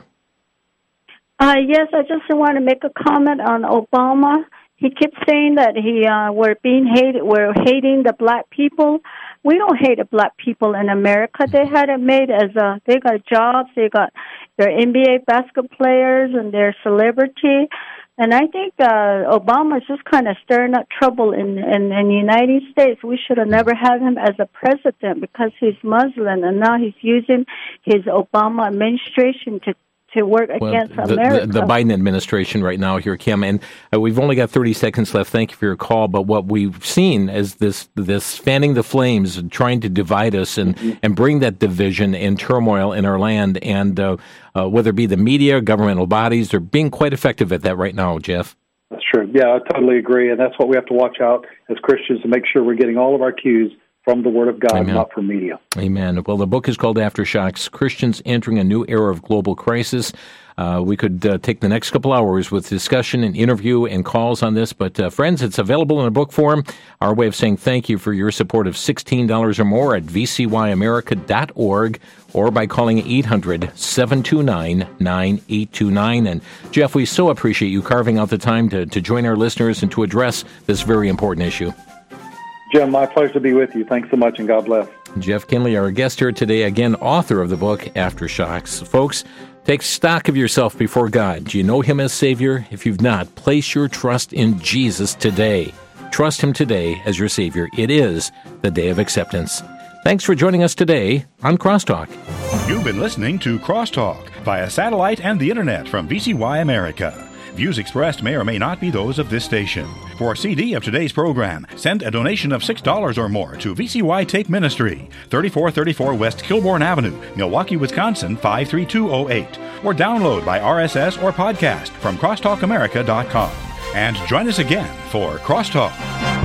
Yes, I just want to make a comment on Obama. He keeps saying that we're hating the black people. We don't hate the black people in America. They had it made as they got jobs, they got their NBA basketball players and their celebrity. And I think Obama is just kind of stirring up trouble in the United States. We should have never had him as a president because he's Muslim, and now he's using his Obama administration to work against America. The Biden administration right now here, Kim, and we've only got 30 seconds left. Thank you for your call. But what we've seen is this fanning the flames, trying to divide us and bring that division and turmoil in our land. And whether it be the media, governmental bodies, they're being quite effective at that right now, Jeff. That's true. Yeah, I totally agree. And that's what we have to watch out as Christians to make sure we're getting all of our cues from the Word of God, Amen. Not from media. Amen. Well, the book is called Aftershocks, Christians Entering a New Era of Global Crisis. We could take the next couple hours with discussion and interview and calls on this. But, friends, it's available in a book form. Our way of saying thank you for your support of $16 or more at vcyamerica.org or by calling 800-729-9829. And, Jeff, we so appreciate you carving out the time to join our listeners and to address this very important issue. Jim, my pleasure to be with you. Thanks so much, and God bless. Jeff Kinley, our guest here today, again, author of the book, Aftershocks. Folks, take stock of yourself before God. Do you know Him as Savior? If you've not, place your trust in Jesus today. Trust Him today as your Savior. It is the day of acceptance. Thanks for joining us today on Crosstalk. You've been listening to Crosstalk via satellite and the Internet from VCY America. Views expressed may or may not be those of this station. For a CD of today's program, send a donation of $6 or more to VCY Tape Ministry, 3434 West Kilbourne Avenue, Milwaukee, Wisconsin, 53208. Or download by RSS or podcast from crosstalkamerica.com. And join us again for Crosstalk.